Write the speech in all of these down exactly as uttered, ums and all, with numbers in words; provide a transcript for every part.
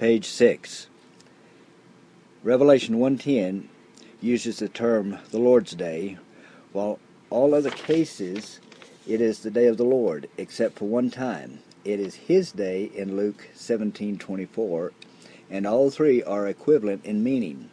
Page six. Revelation one ten uses the term the Lord's Day, while all other cases it is the day of the Lord, except for one time. It is His day in Luke seventeen twenty-four, and all three are equivalent in meaning.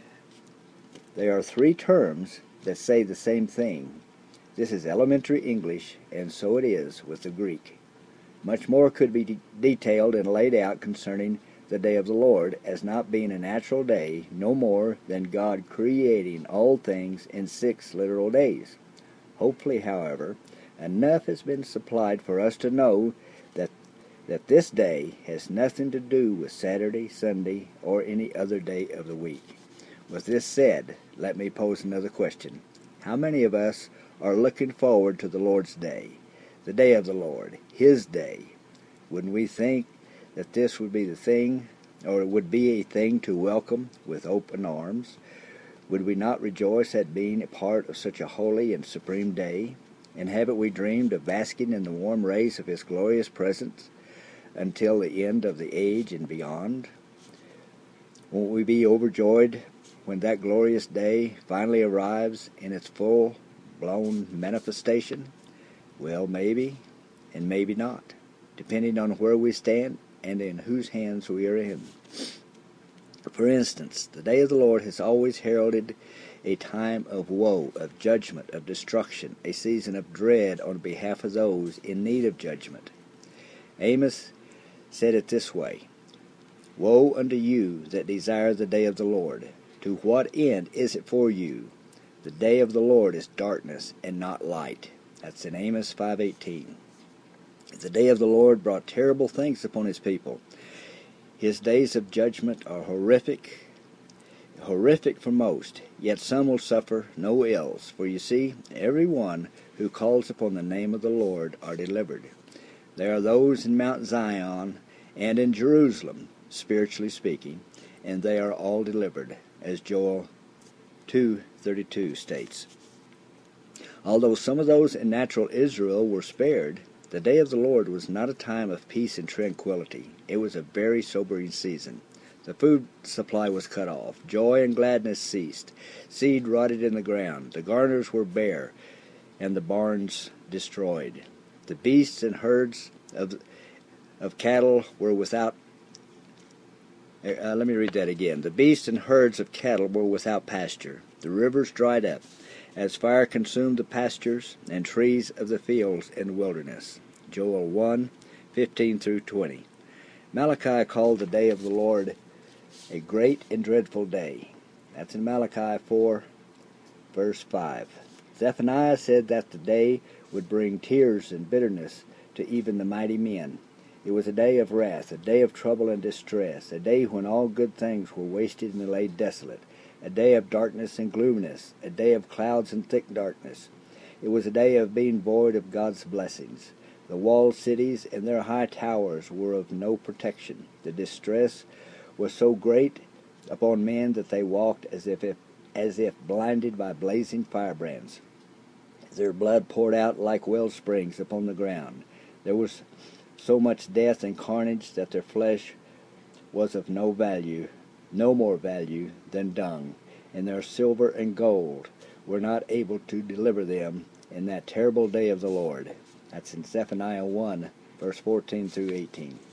They are three terms that say the same thing. This is elementary English, and so it is with the Greek. Much more could be de- detailed and laid out concerning the day of the Lord as not being a natural day, no more than God creating all things in six literal days. Hopefully, however, enough has been supplied for us to know that that this day has nothing to do with Saturday, Sunday, or any other day of the week. With this said, let me pose another question. How many of us are looking forward to the Lord's Day, the day of the Lord, His day? Wouldn't we think that this would be the thing, or it would be a thing to welcome with open arms? Would we not rejoice at being a part of such a holy and supreme day? And haven't we dreamed of basking in the warm rays of His glorious presence until the end of the age and beyond? Won't we be overjoyed when that glorious day finally arrives in its full-blown manifestation? Well, maybe, and maybe not, depending on where we stand and in whose hands we are in. For instance, the day of the Lord has always heralded a time of woe, of judgment, of destruction, a season of dread on behalf of those in need of judgment. Amos said it this way, "Woe unto you that desire the day of the Lord! To what end is it for you? The day of the Lord is darkness and not light." That's in Amos five eighteen. The day of the Lord brought terrible things upon His people. His days of judgment are horrific, horrific for most, yet some will suffer no ills. For you see, every one who calls upon the name of the Lord are delivered. There are those in Mount Zion and in Jerusalem, spiritually speaking, and they are all delivered, as Joel two thirty-two states. Although some of those in natural Israel were spared, the day of the Lord was not a time of peace and tranquility. It was a very sobering season. The food supply was cut off. Joy and gladness ceased. Seed rotted in the ground. The garners were bare, and the barns destroyed. The beasts and herds of of cattle were without. Uh, let me read that again. The beasts and herds of cattle were without pasture. The rivers dried up, as fire consumed the pastures and trees of the fields in the wilderness. Joel one fifteen through twenty. Malachi called the day of the Lord a great and dreadful day. That's in Malachi four, verse five. Zephaniah said that the day would bring tears and bitterness to even the mighty men. It was a day of wrath, a day of trouble and distress, a day when all good things were wasted and laid desolate, a day of darkness and gloominess, a day of clouds and thick darkness. It was a day of being void of God's blessings. The walled cities and their high towers were of no protection. The distress was so great upon men that they walked as if, if as if blinded by blazing firebrands. Their blood poured out like well springs upon the ground. There was so much death and carnage that their flesh was of no value, no more value than dung, and their silver and gold were not able to deliver them in that terrible day of the Lord. That's in Zephaniah one, verse fourteen through eighteen.